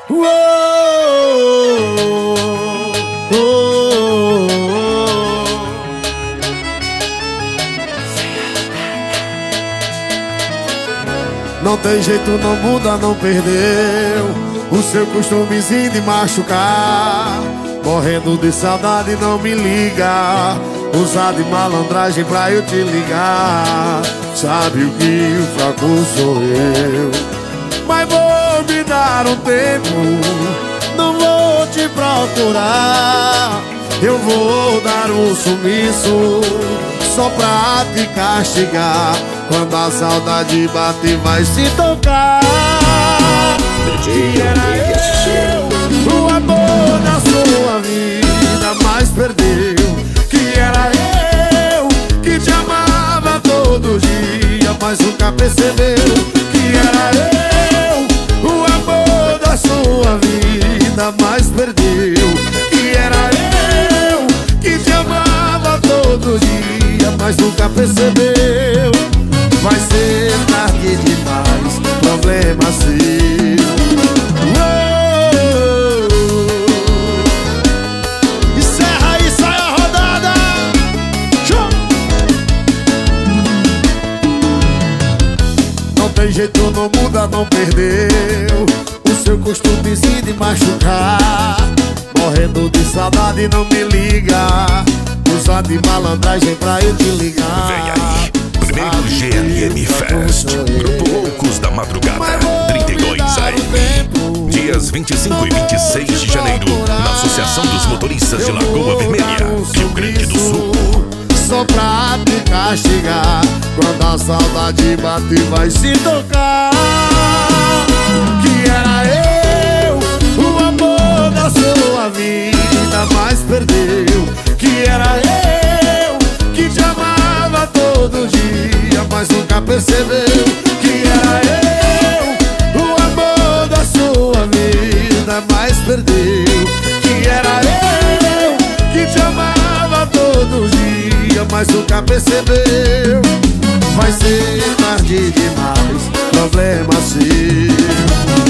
Não tem jeito, não muda, não perdeu o seu costumezinho de machucar. Morrendo de saudade, não me liga, usar de malandragem pra eu te ligar. Sabe o que o fraco sou eu, mas vou me dar um tempo, não vou te procurar. Eu vou dar um sumiço só pra te castigar. Quando a saudade bate vai se tocar. Que era eu, o amor da sua vida, mas perdeu. Que era eu, que te amava todo dia, mas nunca percebeu. Que era eu, o amor da sua vida, mas perdeu. Que era eu, que te amava todo dia, mas nunca percebeu. Vai ser tarde demais, problema seu. Encerra aí, sai a rodada. Show! Não tem jeito, não muda, não perdeu o seu costumezinho de machucar. Morrendo de saudade, não me liga, usa de malandragem pra eu te ligar. Vem aí, primeiro GLM Fest, Grupo Loucos da Madrugada, 32 AM. Dias 25 e 26 de janeiro, na Associação dos Motoristas de Lagoa Vermelha, Rio Grande do Sul. Só pra te castigar, quando a saudade bate vai se tocar. Que era eu, o amor da sua vida, mas perdeu. Que era eu, que te amava todo dia, mas nunca percebeu. Que era eu, o amor da sua vida, mas perdeu. Que era eu, que te amava todo dia, mas nunca percebeu. Vai ser tarde demais, problema seu.